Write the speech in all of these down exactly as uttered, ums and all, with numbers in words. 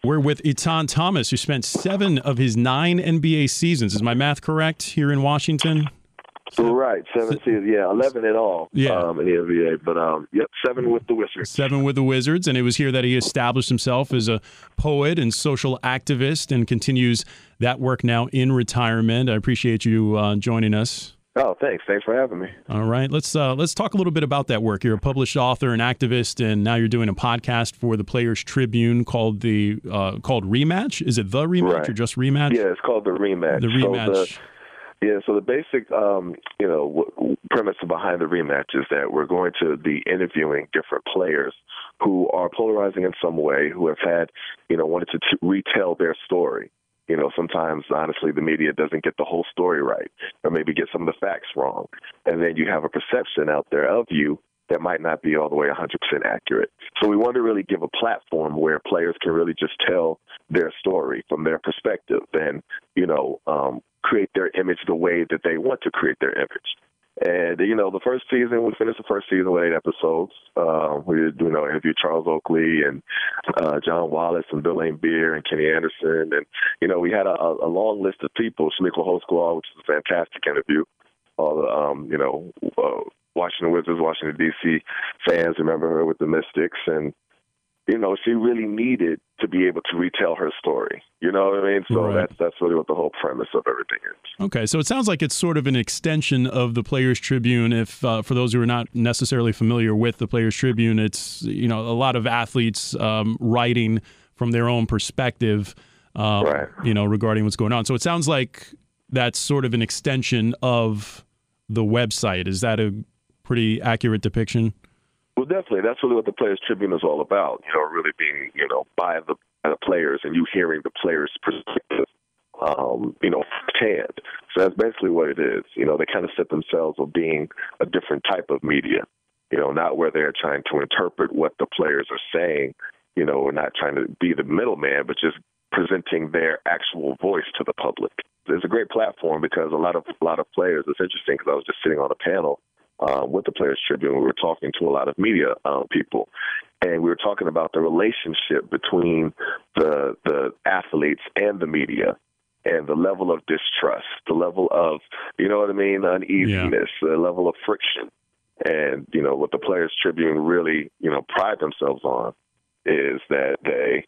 We're with Etan Thomas, who spent seven of his nine N B A seasons. Is my math correct here in Washington? So, right, seven seasons, yeah, eleven in all yeah. um, in the N B A, but um, yep, seven with the Wizards. Seven with the Wizards, and it was here that he established himself as a poet and social activist and continues that work now in retirement. I appreciate you uh, joining us. Oh, thanks. Thanks for having me. All right, let's uh, let's talk a little bit about that work. You're a published author and activist, and now you're doing a podcast for the Players Tribune called the uh, called Rematch. Is it the Rematch right. or just Rematch? Yeah, it's called the Rematch. The Rematch. So the, yeah, so the basic um, you know w- premise behind the Rematch is that we're going to be interviewing different players who are polarizing in some way, who have had you know wanted to t- retell their story. You know, sometimes, honestly, the media doesn't get the whole story right or maybe get some of the facts wrong. And then you have a perception out there of you that might not be all the way one hundred percent accurate. So we want to really give a platform where players can really just tell their story from their perspective and, you know, um, create their image the way that they want to create their image. And, you know, the first season, we finished the first season with eight episodes. Uh, we, you know, interviewed Charles Oakley and uh, John Wallace and Bill Laimbeer and Kenny Anderson. And, you know, we had a, a long list of people, Shaniqua Holsclaw, which was a fantastic interview. All the, um, you know, uh, Washington Wizards, Washington, D C fans remember her with the Mystics. And, you know, she really needed to be able to retell her story. You know what I mean? So right. that's that's really what the whole premise of everything is. Okay, so it sounds like it's sort of an extension of the Players Tribune. If uh, for those who are not necessarily familiar with the Players Tribune, it's you know a lot of athletes um, writing from their own perspective, um, right. you know, regarding what's going on. So it sounds like that's sort of an extension of the website. Is that a pretty accurate depiction? Well, definitely. That's really what the Players Tribune is all about, you know, really being, you know, by the, by the players and you hearing the players' perspective, um, you know, firsthand. So that's basically what it is. You know, they kind of set themselves of being a different type of media, you know, not where they're trying to interpret what the players are saying, you know, or not trying to be the middleman, but just presenting their actual voice to the public. It's a great platform because a lot of a lot of players, it's interesting because I was just sitting on a panel Uh, with the Players Tribune. We were talking to a lot of media um, people, and we were talking about the relationship between the the athletes and the media and the level of distrust, the level of, you know what I mean, uneasiness, yeah. the level of friction. And, you know, what the Players Tribune really, you know, pride themselves on is that they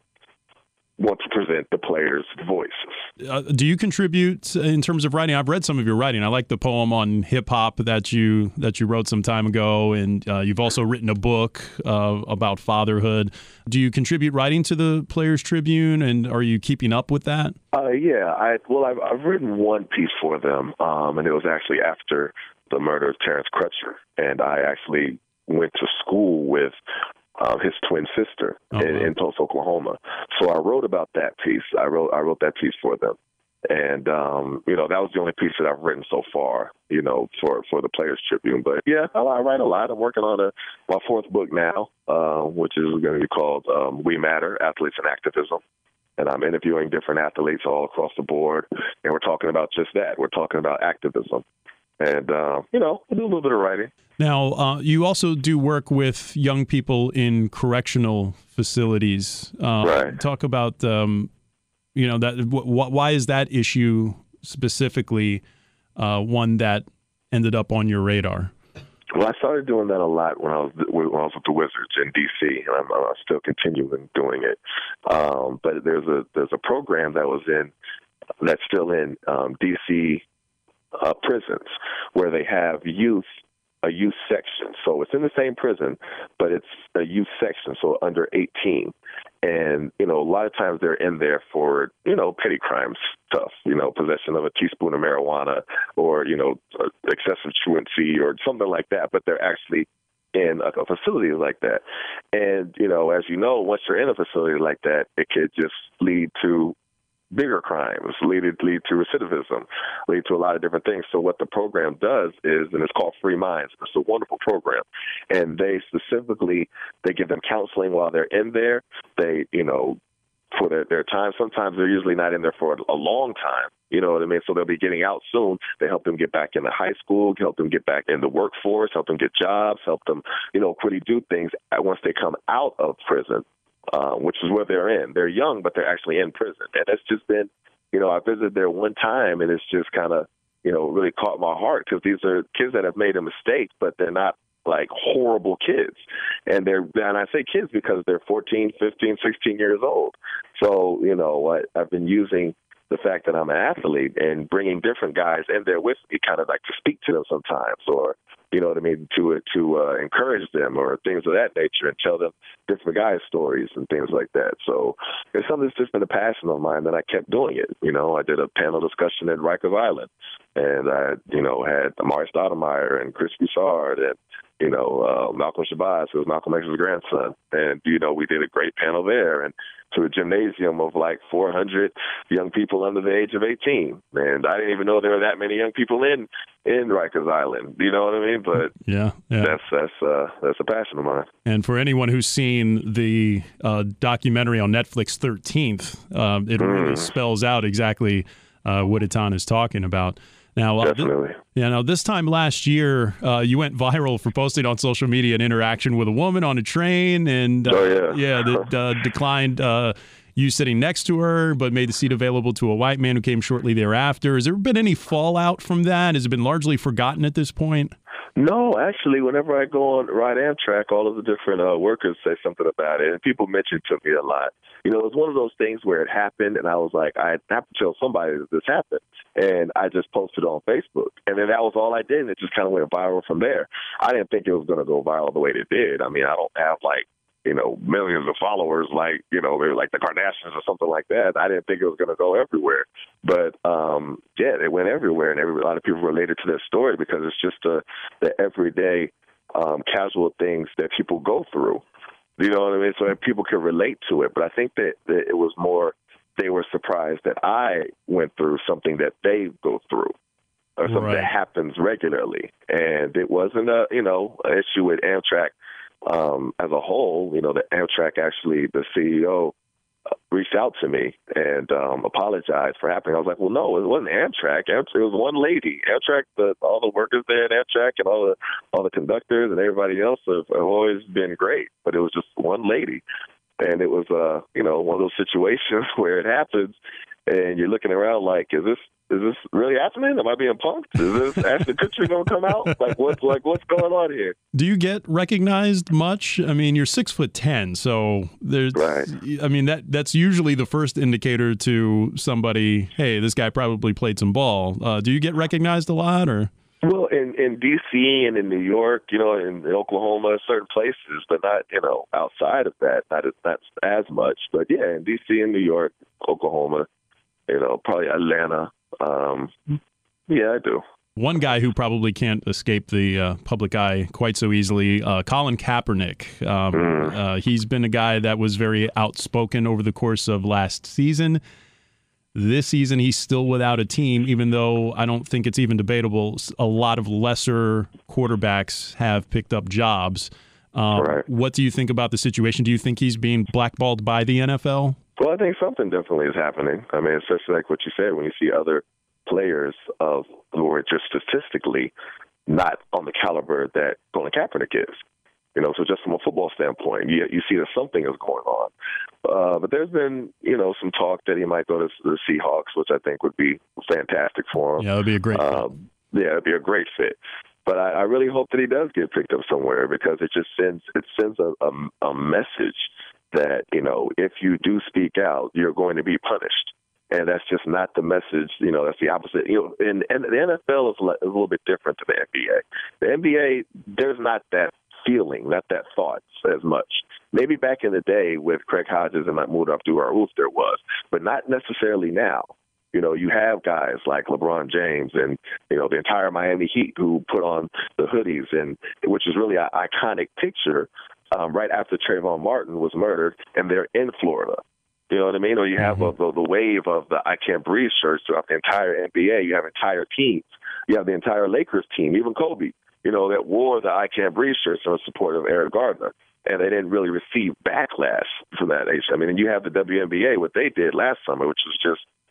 want to present the players' voices. Uh, do you contribute in terms of writing? I've read some of your writing. I like the poem on hip hop that you that you wrote some time ago, and uh, you've also written a book uh, about fatherhood. Do you contribute writing to the Players Tribune, and are you keeping up with that? Uh, yeah, I well, I've, I've written one piece for them, um, and it was actually after the murder of Terrence Crutcher, and I actually went to school with Uh, his twin sister oh, in, wow. in Tulsa, Oklahoma. So I wrote about that piece. I wrote I wrote that piece for them, and um, you know that was the only piece that I've written so far. You know, for, for the Players Tribune. But yeah, I, I write a lot. I'm working on a my fourth book now, uh, which is going to be called um, We Matter: Athletes and Activism. And I'm interviewing different athletes all across the board, and we're talking about just that. We're talking about activism. And, uh, you know, I do a little bit of writing. Now, uh, you also do work with young people in correctional facilities. Uh, right. Talk about, um, you know, that. W- why is that issue specifically uh, one that ended up on your radar? Well, I started doing that a lot when I was when I was with the Wizards in D C, and I'm, I'm still continuing doing it. Um, but there's a there's a program that was in that's still in um, D C Uh, prisons where they have youth, a youth section. So it's in the same prison, but it's a youth section, so under eighteen. And, you know, a lot of times they're in there for, you know, petty crime stuff, you know, possession of a teaspoon of marijuana or, you know, excessive truancy or something like that, but they're actually in a, a facility like that. And, you know, as you know, once you're in a facility like that, it could just lead to bigger crimes, lead, lead to recidivism, lead to a lot of different things. So what the program does is, and it's called Free Minds, it's a wonderful program, and they specifically, they give them counseling while they're in there. They, you know, for their, their time, sometimes they're usually not in there for a, a long time, you know what I mean? So they'll be getting out soon. They help them get back into high school, help them get back in the workforce, help them get jobs, help them, you know, really do things once they come out of prison. uh, which is where they're in. They're young, but they're actually in prison. And that's just been, you know, I visited there one time, and it's just kind of, you know, really caught my heart because these are kids that have made a mistake, but they're not like horrible kids. And they're, and I say kids because they're fourteen, fifteen, sixteen years old. So, you know, I, I've been using the fact that I'm an athlete and bringing different guys in there with me, kind of like to speak to them sometimes, or, you know what I mean, to to uh, encourage them or things of that nature and tell them different guys' stories and things like that. So it's something that's just been a passion of mine, and I kept doing it. You know, I did a panel discussion at Rikers Island, and I, you know, had Amari Stoudemire and Chris Broussard and, you know, uh, Malcolm Shabazz, who was Malcolm X's grandson. And, you know, we did a great panel there. And to a gymnasium of like four hundred young people under the age of eighteen. And I didn't even know there were that many young people in, in Rikers Island. You know what I mean? But yeah, yeah. that's that's uh, that's a passion of mine. And for anyone who's seen the uh, documentary on Netflix, thirteenth, uh, it mm. really spells out exactly uh, what Etan is talking about. Now, uh, Definitely. Th- yeah. Now, this time last year, uh, you went viral for posting on social media an interaction with a woman on a train, and uh, oh, yeah, yeah, that uh, declined uh, you sitting next to her, but made the seat available to a white man who came shortly thereafter. Has there been any fallout from that? Has it been largely forgotten at this point? No, actually, whenever I go on Ride Amtrak, all of the different uh, workers say something about it, and people mention it to me a lot. You know, it was one of those things where it happened, and I was like, I have to tell somebody that this happened. And I just posted on Facebook. And then that was all I did, and it just kind of went viral from there. I didn't think it was going to go viral the way it did. I mean, I don't have, like, you know, millions of followers like, you know, they're like the Kardashians or something like that. I didn't think it was going to go everywhere. But, um, yeah, it went everywhere, and every, a lot of people related to that story because it's just the, the everyday um, casual things that people go through. You know what I mean? So that people can relate to it. But I think that, that it was more they were surprised that I went through something that they go through or something right. that happens regularly. And it wasn't a, you know, an issue with Amtrak um, as a whole. You know, the Amtrak actually, the C E O reached out to me and um, apologized for happening. I was like, well, no, it wasn't Amtrak. Amtrak it was one lady. Amtrak, the, all the workers there at Amtrak and all the all the conductors and everybody else have, have always been great, but it was just one lady. And it was, uh, you know, one of those situations where it happens, and you're looking around like, is this is this really happening? Am I being punked? Is this Ashton Kutcher going to come out? Like, what's like what's going on here? Do you get recognized much? I mean, you're six foot ten, so there's. Right. I mean, that that's usually the first indicator to somebody. Hey, this guy probably played some ball. Uh, do you get recognized a lot, or? Well, in, in D C and in New York, you know, in, in Oklahoma, certain places, but not, you know, outside of that, not as, not as much. But, yeah, in D C and New York, Oklahoma, you know, probably Atlanta. Um, yeah, I do. One guy who probably can't escape the uh, public eye quite so easily, uh, Colin Kaepernick. Um, mm. uh, he's been a guy that was very outspoken over the course of last season. This season, he's still without a team, even though I don't think it's even debatable. A lot of lesser quarterbacks have picked up jobs. Um, right. What do you think about the situation? Do you think he's being blackballed by the N F L? Well, I think something definitely is happening. I mean, especially like what you said, when you see other players of who are just statistically not on the caliber that Colin Kaepernick is. You know, so just from a football standpoint, you, you see that something is going on. Uh, but there's been, you know, some talk that he might go to the Seahawks, which I think would be fantastic for him. Yeah, it would be a great um, fit. Yeah, it would be a great fit. But I, I really hope that he does get picked up somewhere because it just sends it sends a, a, a message that, you know, if you do speak out, you're going to be punished. And that's just not the message, you know, that's the opposite. You know, and, and the N F L is a little bit different to the N B A. The N B A, there's not that feeling, not that thought as much. Maybe back in the day with Craig Hodges and Mahmoud Abdul-Rauf there was, but not necessarily now. You know, you have guys like LeBron James and, you know, the entire Miami Heat who put on the hoodies, and which is really an iconic picture um, right after Trayvon Martin was murdered, and they're in Florida. You know what I mean? Or you have mm-hmm. a, the, the wave of the I Can't Breathe shirts throughout the entire N B A. You have entire teams. You have the entire Lakers team, even Kobe, you know, that wore the I Can't Breathe shirts in support of Eric Gardner. And they didn't really receive backlash from that. I mean, and you have the W N B A, what they did last summer, which was just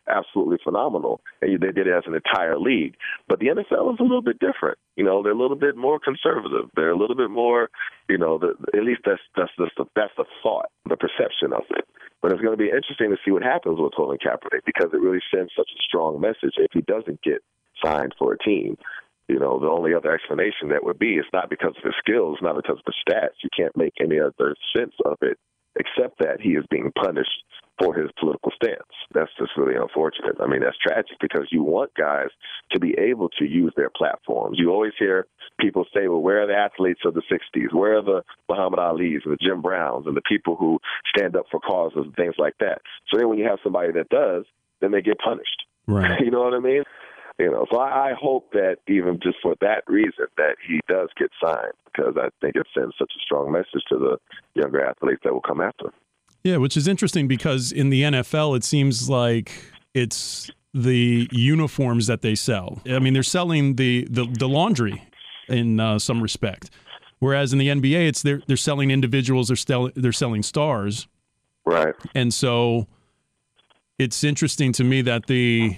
absolutely phenomenal. And they did it as an entire league. But the N F L is a little bit different. You know, they're a little bit more conservative. They're a little bit more, you know, the, at least that's that's that's the, that's the thought, the perception of it. But it's going to be interesting to see what happens with Colin Kaepernick, because it really sends such a strong message if he doesn't get signed for a team. You know, the only other explanation that would be, it's not because of his skills, not because of the stats. You can't make any other sense of it except that he is being punished for his political stance. That's just really unfortunate. I mean, that's tragic, because you want guys to be able to use their platforms. You always hear people say, well, where are the athletes of the sixties? Where are the Muhammad Alis and the Jim Browns and the people who stand up for causes and things like that? So then when you have somebody that does, then they get punished. Right. You know what I mean? You know, so I, I hope that even just for that reason that he does get signed, because I think it sends such a strong message to the younger athletes that will come after him. Yeah, which is interesting, because in the N F L, it seems like it's the uniforms that they sell. I mean, they're selling the the, the laundry in uh, some respect, whereas in the N B A, it's they're they're selling individuals. They're sell, they're selling stars. Right. And so it's interesting to me that the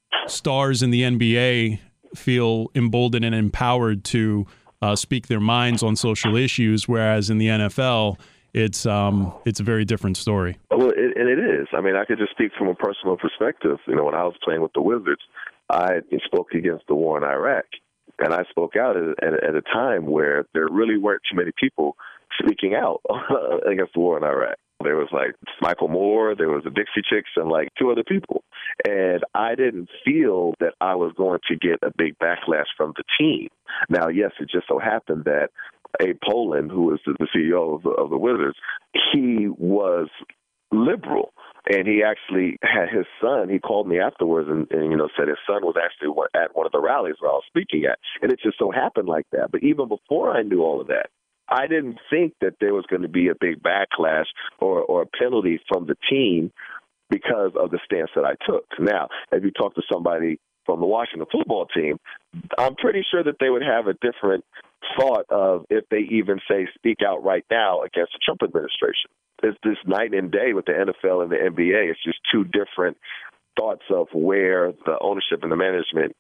stars in the N B A feel emboldened and empowered to uh, speak their minds on social issues, whereas in the N F L, it's um, it's a very different story. Well, it, and it is. I mean, I could just speak from a personal perspective. You know, when I was playing with the Wizards, I spoke against the war in Iraq, and I spoke out at, at, at a time where there really weren't too many people speaking out against the war in Iraq. There was like Michael Moore, there was the Dixie Chicks, and like two other people. And I didn't feel that I was going to get a big backlash from the team. Now, yes, it just so happened that Abe Pollin, who is the C E O of the, of the Wizards, he was liberal. And he actually had his son, he called me afterwards and, and, you know, said his son was actually at one of the rallies where I was speaking at. And it just so happened like that. But even before I knew all of that, I didn't think that there was going to be a big backlash or, or a penalty from the team because of the stance that I took. Now, if you talk to somebody from the Washington football team, I'm pretty sure that they would have a different thought of if they even say speak out right now against the Trump administration. It's this night and day with the N F L and the N B A. It's just two different thoughts of where the ownership and the management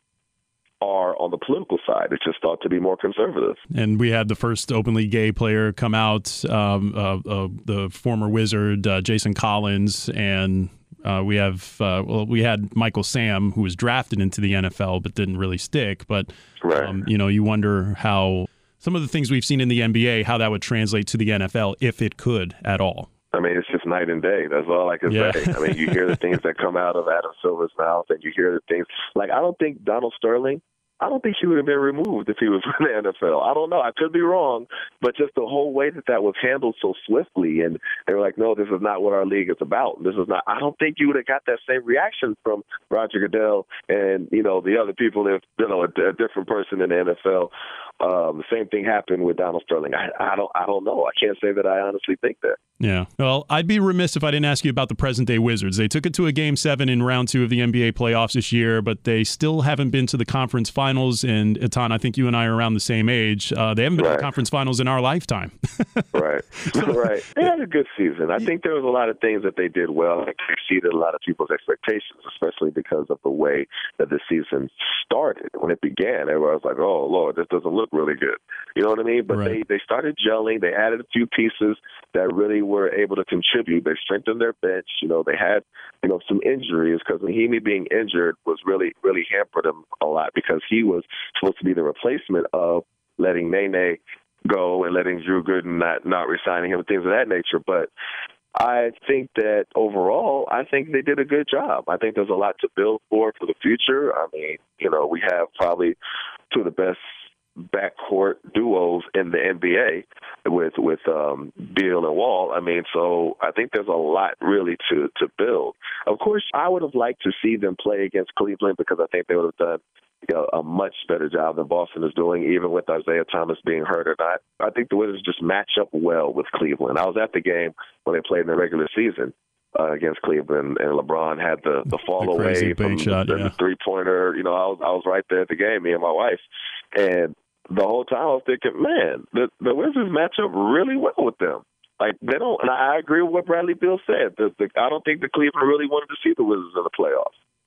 are on the political side. It's just thought to be more conservative. And we had the first openly gay player come out, um, uh, uh, the former Wizard, uh, Jason Collins, and uh, we have uh, well, we had Michael Sam, who was drafted into the N F L but didn't really stick. But right. um, you know, you wonder how some of the things we've seen in the N B A, how that would translate to the N F L, if it could at all. I mean, it's just night and day. That's all I can yeah. say. I mean, you hear the things that come out of Adam Silver's mouth, and you hear the things like, I don't think Donald Sterling, I don't think he would have been removed if he was in the N F L. I don't know. I could be wrong, but just the whole way that that was handled so swiftly, and they were like, no, this is not what our league is about. This is not. I don't think you would have got that same reaction from Roger Goodell and, you know, the other people, if, you know, a, a different person in the N F L. Um, the same thing happened with Donald Sterling. I, I don't I don't know. I can't say that I honestly think that. Yeah. Well, I'd be remiss if I didn't ask you about the present-day Wizards. They took it to a Game seven in round two of the N B A playoffs this year, but they still haven't been to the conference finals. And, Etan, I think you and I are around the same age. Uh, they haven't been right. to the conference finals in our lifetime. right. right. They had a good season. I think there was a lot of things that they did well. They exceeded a lot of people's expectations, especially because of the way that the season started. When it began, everyone was like, oh, Lord, this doesn't look really good. You know what I mean? But right. they, they started gelling. They added a few pieces that really were able to contribute. They strengthened their bench. You know, they had, you know, some injuries because Mahimi being injured was really, really hampered him a lot because he was supposed to be the replacement of letting Nene go and letting Drew Gooden not, not resigning him and things of that nature. But I think that overall, I think they did a good job. I think there's a lot to build for for the future. I mean, you know, we have probably two of the best backcourt duos in the N B A with with um, Beal and Wall. I mean, so I think there's a lot really to, to build. Of course, I would have liked to see them play against Cleveland because I think they would have done you know, a much better job than Boston is doing, even with Isaiah Thomas being hurt or not. I think the Wizards just match up well with Cleveland. I was at the game when they played in the regular season uh, against Cleveland, and LeBron had the, the fall the away from shot, the, yeah. the three-pointer. You know, I was I was right there at the game, me and my wife. And the whole time I was thinking, man, the, the Wizards match up really well with them. Like, they don't, and I agree with what Bradley Beal said. The, the, I don't think the Cleveland really wanted to see the Wizards in the playoffs.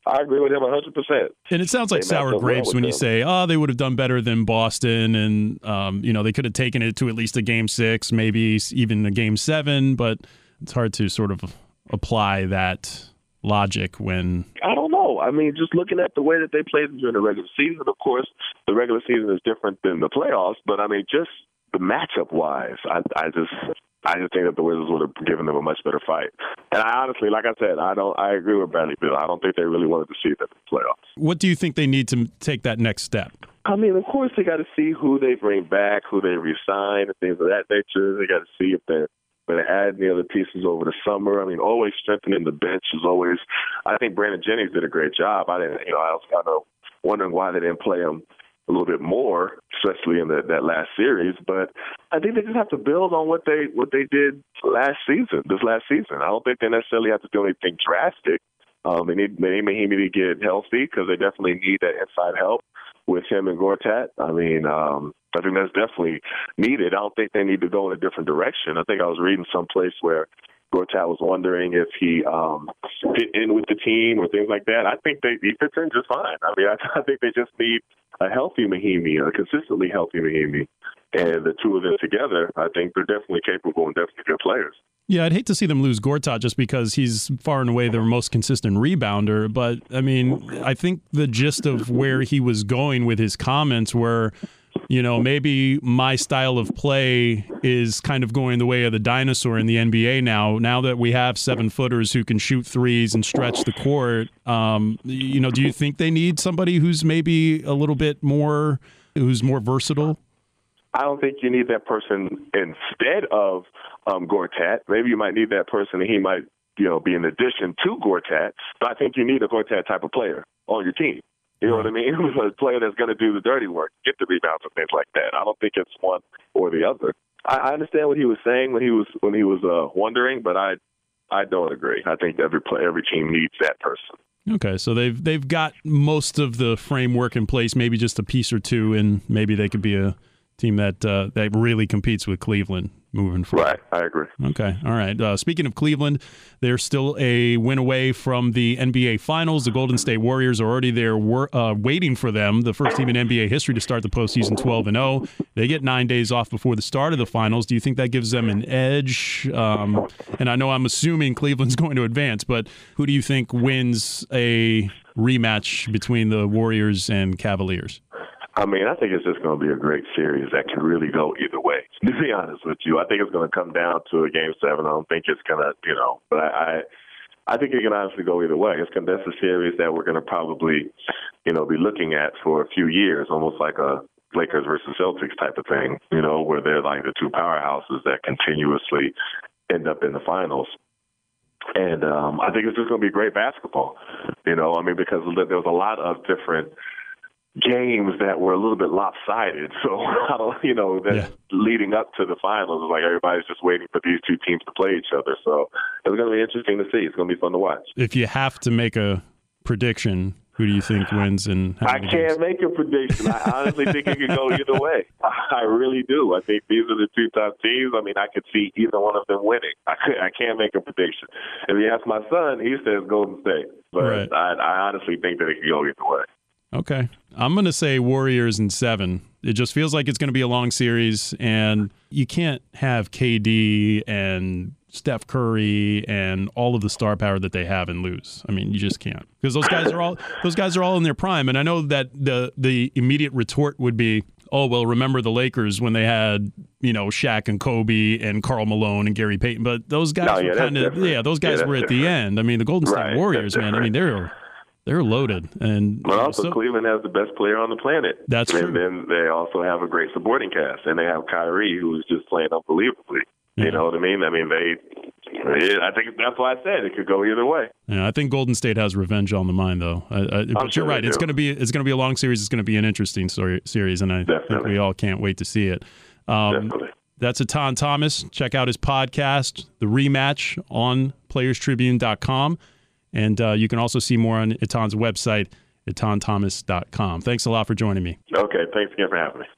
I agree with him one hundred percent. And it sounds like They sour match up well grapes with when you them. say, oh, they would have done better than Boston, and um, you know, they could have taken it to at least a game six, maybe even a game seven, but it's hard to sort of apply that logic when... I don't know. I mean, just looking at the way that they played during the regular season, of course, the regular season is different than the playoffs, but I mean, just the matchup-wise, I, I just... I just think that the Wizards would have given them a much better fight. And I honestly, like I said, I don't. I agree with Bradley Beal. I don't think they really wanted to see them in the playoffs. What do you think they need to take that next step? I mean, of course, they got to see who they bring back, who they re-sign, and things of that nature. They got to see if they're going to add any other pieces over the summer. I mean, always strengthening the bench is always. I think Brandon Jennings did a great job. I didn't, you know, I was kind of wondering why they didn't play him a little bit more, especially in the, that last series. But I think they just have to build on what they what they did last season, this last season. I don't think they necessarily have to do anything drastic. Um, they need they need Mahinmi to get healthy because they definitely need that inside help with him and Gortat. I mean, um, I think that's definitely needed. I don't think they need to go in a different direction. I think I was reading someplace where Gortat was wondering if he um, fit in with the team or things like that. I think they, he fits in just fine. I mean, I, I think they just need a healthy Mahinmi, a consistently healthy Mahinmi. And the two of them together, I think they're definitely capable and definitely good players. Yeah, I'd hate to see them lose Gortat just because he's far and away their most consistent rebounder. But, I mean, I think the gist of where he was going with his comments were, you know, maybe my style of play is kind of going the way of the dinosaur in the N B A now. Now that we have seven-footers who can shoot threes and stretch the court, um, you know, do you think they need somebody who's maybe a little bit more, who's more versatile? I don't think you need that person instead of um, Gortat. Maybe you might need that person and he might, you know, be an addition to Gortat. But I think you need a Gortat type of player on your team. You know what I mean? A player that's going to do the dirty work, get the rebounds and things like that. I don't think it's one or the other. I, I understand what he was saying when he was when he was uh, wondering, but I I don't agree. I think every play, every team needs that person. Okay, so they've they've got most of the framework in place, maybe just a piece or two, and maybe they could be a team that uh, that really competes with Cleveland moving forward. Right, I agree. Okay, all right. Uh, speaking of Cleveland, they're still a win away from the N B A Finals. The Golden State Warriors are already there wor- uh, waiting for them, the first team in N B A history to start the postseason twelve and oh. They get nine days off before the start of the Finals. Do you think that gives them an edge? Um, and I know I'm assuming Cleveland's going to advance, but who do you think wins a rematch between the Warriors and Cavaliers? I mean, I think it's just going to be a great series that can really go either way. To be honest with you, I think it's going to come down to a game seven. I don't think it's going to, you know, but I, I, I think it can honestly go either way. It's going that's a series that we're going to probably, you know, be looking at for a few years, almost like a Lakers versus Celtics type of thing, you know, where they're like the two powerhouses that continuously end up in the finals. And um, I think it's just going to be great basketball, you know, I mean, because there was a lot of different games that were a little bit lopsided. So, I don't, you know, that yeah. leading up to the finals, it's like everybody's just waiting for these two teams to play each other. So it's going to be interesting to see. It's going to be fun to watch. If you have to make a prediction, who do you think wins? And I can't games? make a prediction. I honestly think it could go either way. I really do. I think these are the two top teams. I mean, I could see either one of them winning. I, could, I can't make a prediction. If you ask my son, he says Golden State. But right. I, I honestly think that it could go either way. Okay. I'm going to say Warriors in seven. It just feels like it's going to be a long series, and you can't have K D and Steph Curry and all of the star power that they have and lose. I mean, you just can't. Because those guys are all those guys are all in their prime. And I know that the the immediate retort would be, oh, well, remember the Lakers when they had, you know, Shaq and Kobe and Karl Malone and Gary Payton. But those guys no, yeah, were kind of yeah, those guys yeah, were at different. the end. I mean, the Golden State right, Warriors, man. I mean, they're They're loaded. And but also so, Cleveland has the best player on the planet. That's and true. then they also have a great supporting cast. And they have Kyrie, who's just playing unbelievably. Yeah. You know what I mean? I mean, they – I think that's why I said it could go either way. Yeah, I think Golden State has revenge on the mind, though. I, I, but sure you're right. It's going to be it's going to be a long series. It's going to be an interesting story, series, and I Definitely. think we all can't wait to see it. Um, Definitely. That's Etan Thomas. Check out his podcast, The Rematch, on players tribune dot com. And uh, you can also see more on Etan's website, etan thomas dot com. Thanks a lot for joining me. Okay, thanks again for having me.